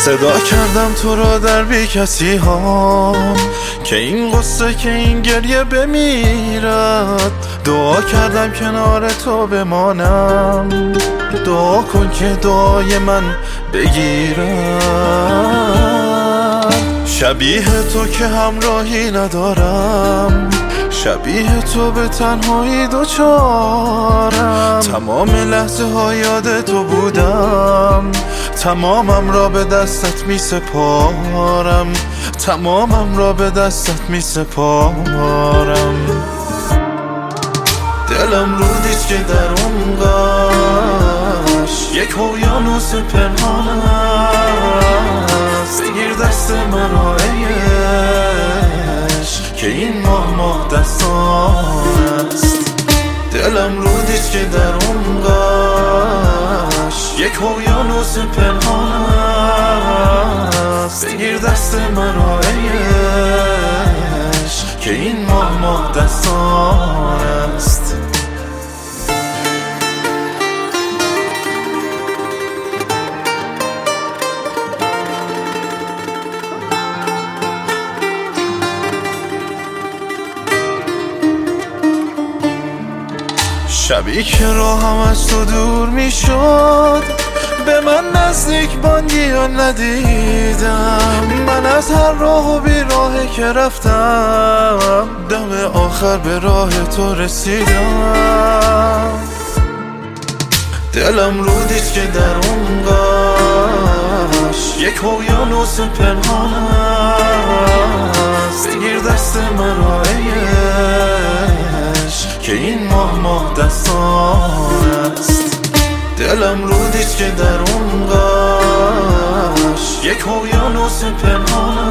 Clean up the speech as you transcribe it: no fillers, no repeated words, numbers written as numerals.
صدا کردم تو را در بی کسی ها که این قصه که این گریه بمیرد. دعا کردم کنار تو بمانم، دعا کن که دعای من بگیرد. شبیه تو که همراهی ندارم، شبیه تو به تنهایی دوچارم. تمام لحظه ها یاد تو بودم، تمامم را به دستت می سپارم، تمامم را به دستت می سپارم. دلم رودیست که در عمقش یک اقیانوس پنهان است. بگیر دست مرا ای عشق که این ماه دستان است. دلم رودیست که در عمقش یک اقیانوس پنهان است. بگیر دست مرا ای عشق که این ماه دستان است. شبی که راهم از تو دور می شد، به من نزدیک باندی یا ندیدم. من از هر راه و بی راهی که رفتم، دم آخر به راه تو رسیدم. دلم رودیست که در عمقش یک اقیانوس پنهان است. بگیر دست مرا ای عشق که این ماه دستان است. دلم رودیست که در عمقش یک اقیانوس پنهان